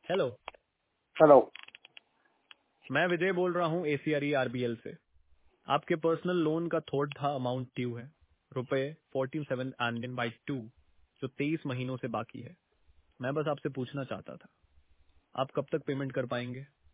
Hello. Hello. मैं विजय बोल रहा हूँ एसीआरई आरबीएल से। आपके पर्सनल लोन का थोड़ा था अमाउंट ड्यू है, रुपए 47 एंड बाई 2, जो 23 महीनों से बाकी है। मैं बस आपसे पूछना चाहता था, आप कब तक पेमेंट कर पाएंगे?